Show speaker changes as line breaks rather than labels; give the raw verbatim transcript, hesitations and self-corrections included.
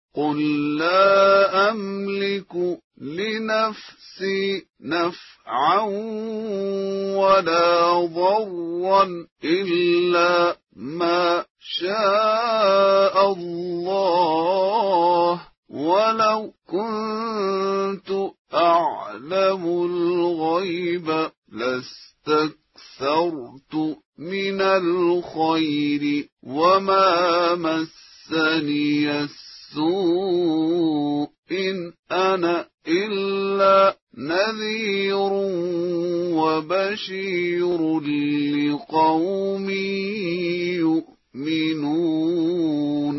قل لا أملك لنفسي نفعا ولا ضرا إلا ما شاء الله، ولو كنت أعلم الغيب لاستكثرت من الخير وما مسني السوء، إن أنا إلا نذير وبشير لقوم يؤمنون.